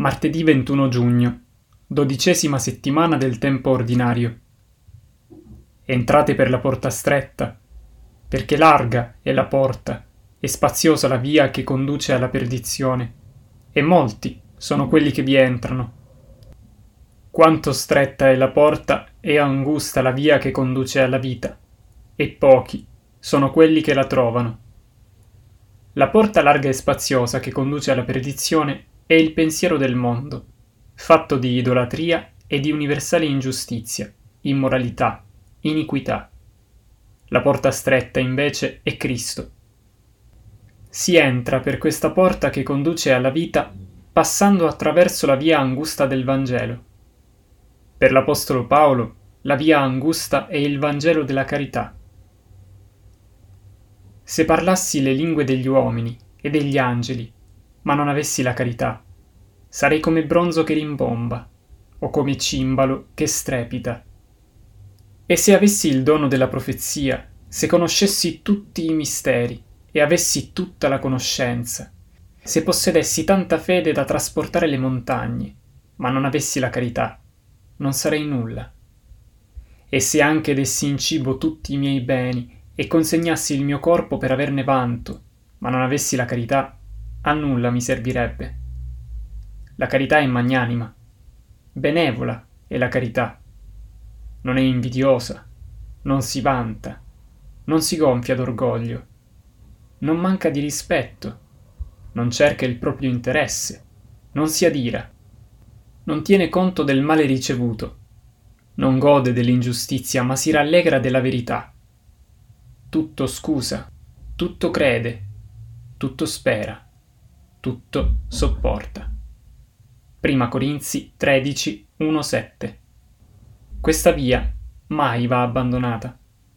Martedì 21 giugno, 12ª settimana del tempo ordinario. Entrate per la porta stretta, perché larga è la porta e spaziosa la via che conduce alla perdizione, e molti sono quelli che vi entrano. Quanto stretta è la porta e angusta la via che conduce alla vita, e pochi sono quelli che la trovano. La porta larga e spaziosa che conduce alla perdizione è il pensiero del mondo, fatto di idolatria e di universale ingiustizia, immoralità, iniquità. La porta stretta, invece, è Cristo. Si entra per questa porta che conduce alla vita passando attraverso la via angusta del Vangelo. Per l'Apostolo Paolo, la via angusta è il Vangelo della carità. Se parlassi le lingue degli uomini e degli angeli, ma non avessi la carità, sarei come bronzo che rimbomba, o come cimbalo che strepita. E se avessi il dono della profezia, se conoscessi tutti i misteri e avessi tutta la conoscenza, se possedessi tanta fede da trasportare le montagne, ma non avessi la carità, non sarei nulla. E se anche dessi in cibo tutti i miei beni e consegnassi il mio corpo per averne vanto, ma non avessi la carità, a nulla mi servirebbe. La carità è magnanima, benevola è la carità. Non è invidiosa, non si vanta, non si gonfia d'orgoglio, non manca di rispetto, non cerca il proprio interesse, non si adira, non tiene conto del male ricevuto, non gode dell'ingiustizia, ma si rallegra della verità. Tutto scusa, tutto crede, tutto spera, tutto sopporta. Prima Corinzi 13, 1-7. Questa via mai va abbandonata.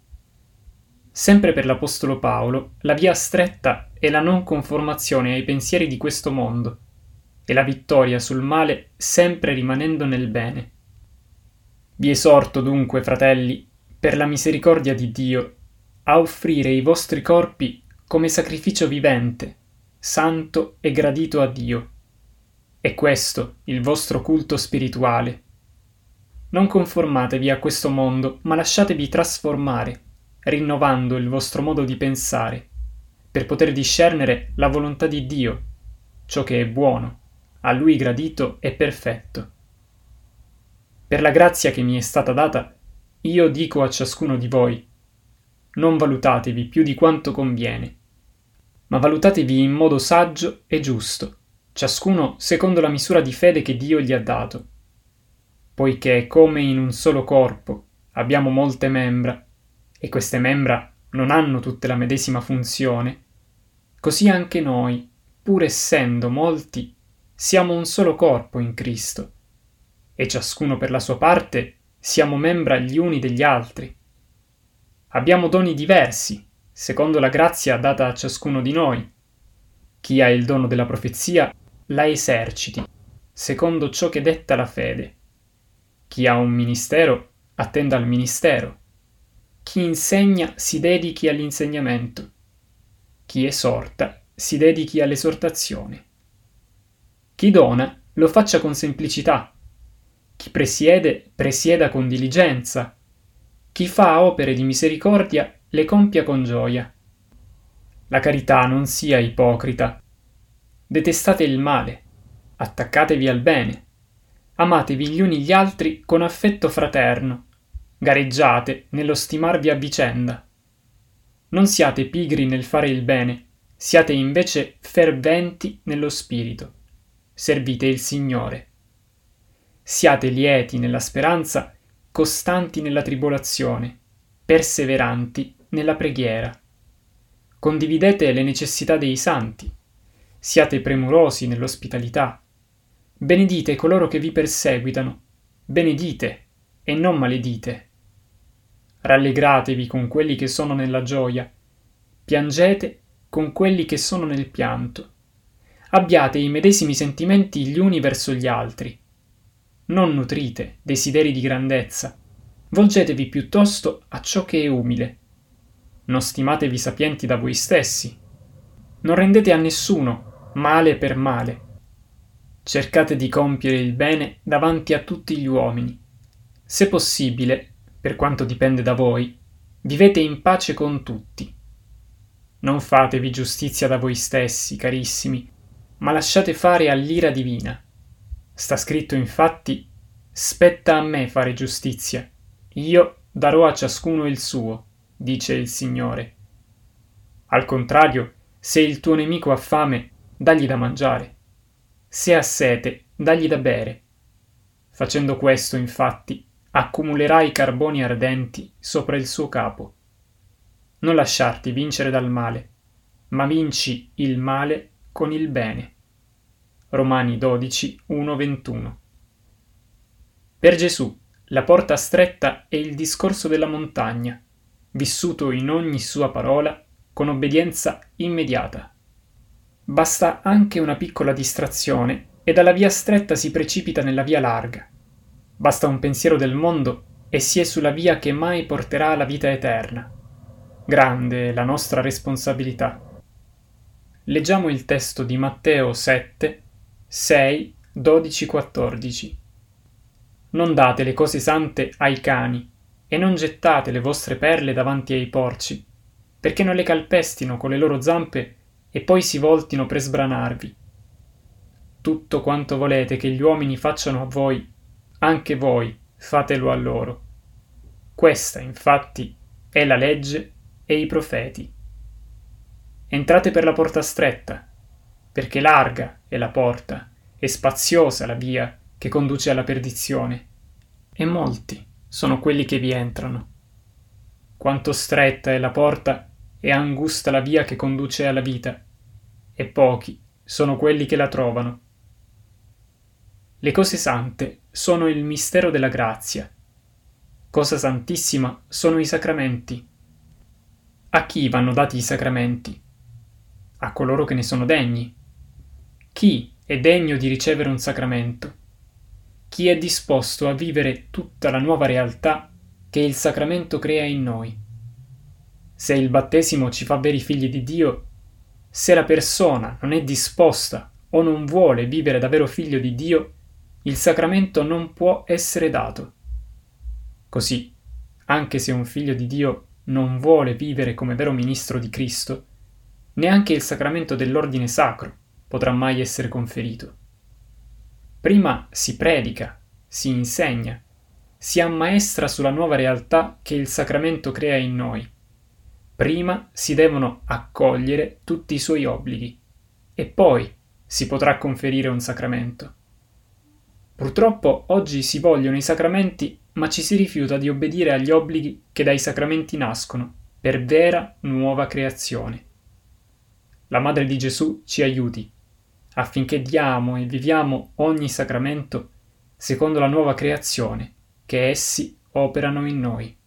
Sempre per l'Apostolo Paolo, la via stretta è la non conformazione ai pensieri di questo mondo e la vittoria sul male sempre rimanendo nel bene. Vi esorto dunque, fratelli, per la misericordia di Dio, a offrire i vostri corpi come sacrificio vivente, santo e gradito a Dio. È questo il vostro culto spirituale. Non conformatevi a questo mondo, ma lasciatevi trasformare, rinnovando il vostro modo di pensare, per poter discernere la volontà di Dio, ciò che è buono, a Lui gradito e perfetto. Per la grazia che mi è stata data, io dico a ciascuno di voi: non valutatevi più di quanto conviene, ma valutatevi in modo saggio e giusto, ciascuno secondo la misura di fede che Dio gli ha dato. Poiché come in un solo corpo abbiamo molte membra, e queste membra non hanno tutte la medesima funzione, così anche noi, pur essendo molti, siamo un solo corpo in Cristo, e ciascuno per la sua parte siamo membra gli uni degli altri. Abbiamo doni diversi, secondo la grazia data a ciascuno di noi. Chi ha il dono della profezia la eserciti, secondo ciò che detta la fede. Chi ha un ministero attenda al ministero. Chi insegna si dedichi all'insegnamento. Chi esorta si dedichi all'esortazione. Chi dona lo faccia con semplicità. Chi presiede presieda con diligenza. Chi fa opere di misericordia le compia con gioia. La carità non sia ipocrita. Detestate il male, attaccatevi al bene. Amatevi gli uni gli altri con affetto fraterno, gareggiate nello stimarvi a vicenda. Non siate pigri nel fare il bene, siate invece ferventi nello spirito. Servite il Signore. Siate lieti nella speranza, costanti nella tribolazione, perseveranti nella preghiera. Condividete le necessità dei santi. Siate premurosi nell'ospitalità. Benedite coloro che vi perseguitano, benedite e non maledite. Rallegratevi con quelli che sono nella gioia, piangete con quelli che sono nel pianto. Abbiate i medesimi sentimenti gli uni verso gli altri. Non nutrite desideri di grandezza, volgetevi piuttosto a ciò che è umile. Non stimatevi sapienti da voi stessi. Non rendete a nessuno male per male. cercate di compiere il bene davanti a tutti gli uomini. Se possibile, per quanto dipende da voi, vivete in pace con tutti. Non fatevi giustizia da voi stessi, carissimi, ma lasciate fare all'ira divina. Sta scritto infatti: spetta a me fare giustizia, io darò a ciascuno il suo, dice il Signore. Al contrario, se il tuo nemico ha fame, dagli da mangiare. Se ha sete, dagli da bere. Facendo questo, infatti, accumulerai carboni ardenti sopra il suo capo. Non lasciarti vincere dal male, ma vinci il male con il bene. Romani 12, 1-21. Per Gesù, la porta stretta è il discorso della montagna, vissuto in ogni sua parola con obbedienza immediata. Basta anche una piccola distrazione e dalla via stretta si precipita nella via larga. Basta un pensiero del mondo e si è sulla via che mai porterà alla vita eterna. Grande è la nostra responsabilità. Leggiamo il testo di Matteo 7, 6, 12, 14. Non date le cose sante ai cani e non gettate le vostre perle davanti ai porci, perché non le calpestino con le loro zampe e poi si voltino per sbranarvi. Tutto quanto volete che gli uomini facciano a voi, anche voi fatelo a loro. Questa, infatti, è la legge e i profeti. Entrate per la porta stretta, perché larga è la porta e spaziosa la via che conduce alla perdizione, e molti sono quelli che vi entrano. Quanto stretta è la porta e angusta la via che conduce alla vita, e pochi sono quelli che la trovano. Le cose sante sono il mistero della grazia. Cosa santissima sono i sacramenti. A chi vanno dati i sacramenti? A coloro che ne sono degni. Chi è degno di ricevere un sacramento? Chi è disposto a vivere tutta la nuova realtà che il sacramento crea in noi. Se il battesimo ci fa veri figli di Dio, se la persona non è disposta o non vuole vivere da vero figlio di Dio, il sacramento non può essere dato. Così, anche se un figlio di Dio non vuole vivere come vero ministro di Cristo, neanche il sacramento dell'ordine sacro potrà mai essere conferito. Prima si predica, si insegna, si ammaestra sulla nuova realtà che il sacramento crea in noi. Prima si devono accogliere tutti i suoi obblighi e poi si potrà conferire un sacramento. Purtroppo oggi si vogliono i sacramenti, ma ci si rifiuta di obbedire agli obblighi che dai sacramenti nascono, per vera nuova creazione. La Madre di Gesù ci aiuti, affinché diamo e viviamo ogni sacramento secondo la nuova creazione che essi operano in noi.